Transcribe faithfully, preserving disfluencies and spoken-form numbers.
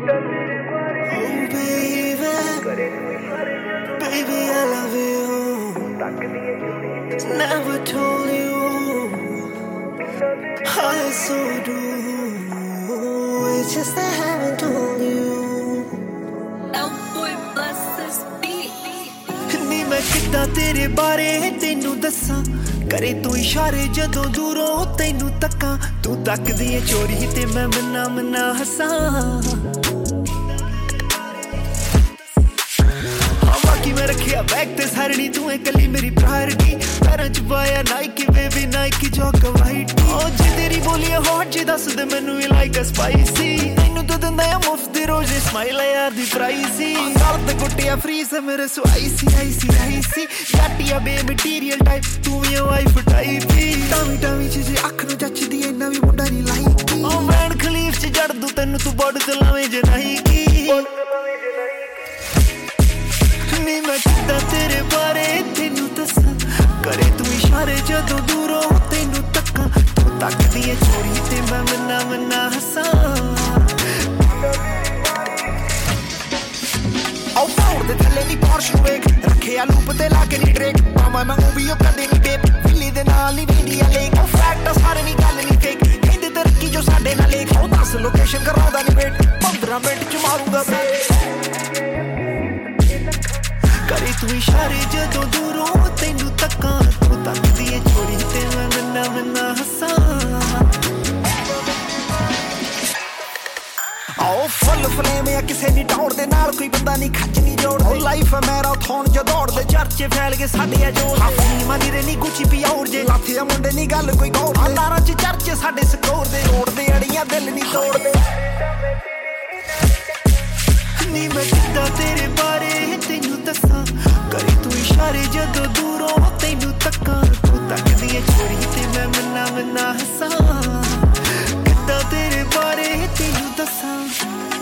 Baby, I love you. Never told you I so do. It's just I haven't told you. Oh boy, bless this beat. ਨੀ ਮੈਂ ਕਿੱਦਾਂ ਤੇਰੇ ਬਾਰੇ ਤੈਨੂੰ ਦੱਸਾਂ ਕਰੇ ਤੂੰ ਇਸ਼ਾਰੇ ਜਦੋਂ ਦੂਰੋਂ ਤੈਨੂੰ ਤੱਕਾਂ ਤੂੰ ਤੱਕਦੀ ਏ ਚੋਰੀ ਤੇ ਮੈਂ ਮਨਾ ਮਨਾ ਹੱਸਾਂ ਬਾਕੀ ਮੈਂ ਰੱਖਿਆ ਬੈਗ ਤੇ ਸਾਰਣੀ ਤੂੰ ਏ ਕੱਲੀ ਮੇਰੀ ਪ੍ਰਾਇਰਟੀ ਪੈਰਾਂ ਚ ਪਾਇਆ ਨਾਈਕੀ ਬੇਬੀ ਨਾਈਕੀ ਜੋਕ ਵਾਈਟ ਓ ਜੇ ਤੇਰੀ ਬੋਲੀ ਹੌਟ ਜੇ ਦੱਸ ਦੇ ਮੈਨੂੰ ਵੀ ਲਾਈਕ ਅ ਸਪਾਈਸੀ ਤੈਨੂੰ ਤਾਂ ਦਿੰਦਾ ਆ ਮੁਫਤ ਦੀ ਰੋਜ਼ ਸਮਾਈਲ ਯਾਰ ਦੀ ਪ੍ਰਾਈਸੀ ਗੱਲ ਤੇ ਗੁੱਟਿਆ ਫਰੀ ਸੇ ਮੇਰੇ ਸੋ ਆਈਸੀ ਆਈਸੀ ਆਈਸੀ ਗਾਟੀਆ ਬੇ ਮਟੀਰੀਅਲ ਟਾਈਪ ਤੂੰ ਵੀ ਵਾਈਫ ਟਾਈਪ ਟਾਵੀ ਟਾਵੀ ਚ ਜੇ ਅੱਖ ਨੂੰ ਜੱਚਦੀ ਇੰਨਾ ਵੀ ਮੁੰਡਾ ਨਹੀਂ ਲਾਈਕੀ ਓ ਵੈਨ ਖਲੀਫ ਚ ਜੜ ਦੂ ਤੈਨੂੰ ਤੂੰ ਬੋਡ ਚਲਾਵੇਂ ਜੇ ਨਹੀਂ ਕੀ ਨੀ ਮੈਂ ਕਿੱਦਾਂ ਤੇਰੇ ਬਾਰੇ ਤੈਨੂੰ ਦੱਸਾਂ ਕਰੇ ਤੂੰ ਇਸ਼ਾਰੇ ਜਦੋਂ ਦੂਰੋਂ ਤੈਨੂੰ ਤੱਕਾਂ ਤੂੰ ਤੱਕਦੀ ਏ ਚੋਰੀ ਤੇ ਮੈਂ ਮਨਾ ਮਨਾ ਹੱਸਾਂ ਆਉ ਫੋਰ ਦੇ ਥੱਲੇ ਨੀ ਪੋਰਸ਼ ਵੇਖ ਰੱਖਿਆ ਲੂਪ ਤੇ ਲਾ ਕੇ ਨੀ ਡਰੇਕ ਮਾਮਾ ਮੈਂ ਉਹ ਵੀ ਉਹ ਕਦੇ ਨੀ ਬੇਪ ਫਿੱਲੀ ਦੇ ਨਾਲ ਨੀ ਵੀਡੀਆ ਲੇਕ ਉਹ ਫੈਕਟ ਸਾਰੇ ਨੀ ਗੱਲ ਨੀ ਫੇਕ ਕਹਿੰਦੇ ਤਰੱਕੀ ਜੋ ਸਾਡੇ ਨਾਲ ਲੇਖ ਉਹ ਦੱਸ ਲੋਕੇਸ਼ਨ ਕਰਾਉਂਦਾ ਨੀ ਵੇਟ ਪੰਦਰਾਂ ਮਿੰਟ ਚ ਮਾਰੂਗਾ ਬ੍ਰੇਕ ਕਰੇ ਤੂੰ ਇਸ਼ਾਰੇ ਜਦੋਂ ਦੂਰੋਂ ਤੈਨੂੰ ਤੱਕਾਂ ਤੂੰ ਤੱਕਦੀ ਏ ਚੋਰੀ ਤੇ ਮੈਂ ਮਨਾ ਮਨਾ ਹੱਸਾਂ ਆਓ ਫੁੱਲ ਫਲੇਮ ਆ ਕਿਸੇ ਨੀ ਟੌੜ ਦੇ ਨਾਲ ਕੋਈ ਬੰਦਾ ਨੀ ਖੱਚ ਨੀ ਜੋੜਦੇ ਲਾਈਫ ਮੈਰਾਥਨ ਜੋ ਦੌੜਦੇ ਚਰਚੇ ਫੈਲ ਗਏ ਸਾਡੇ ਆ ਜੋ ਹਾਫੀ ਮਾਨੀ ਰੇ ਨੀ ਗੁੱਚੀ ਪਿਆਉਰ ਜੇ ਲਾਥੀਆ ਮੁੰਡੇ ਨੀ ਗੱਲ ਕੋਈ ਗੌਰ ਅੰਦਾਰਾਂ ਚ ਚਰਚੇ ਸਾਡੇ ਸਕੋਰ ਦੇ ਰੋੜਦੇ ਅੜੀਆਂ ਦਿਲ ਨੀ ਤੋੜਦੇ ਨੀ ਮੈਂ ਕਿੱਦਾਂ ਤੇਰੇ ਬਾਰੇ ਤੈਨੂੰ ਦੱਸਾਂ ਕਰੇ ਤੂੰ ਇਸ਼ਾਰੇ ਜਦੋਂ ਦੂਰੋਂ ਤੈਨੂੰ ਤੱਕਾਂ ਤੂੰ ਤੱਕਦੀ ਏ ਚੋਰੀ ਤੇ ਮੈਂ ਮਨਾ ਮਨਾ ਹੱਸਾਂ ਕਿੱਦਾਂ ਤੇਰੇ ਬਾਰੇ ਤੈਨੂੰ ਦੱਸਾਂ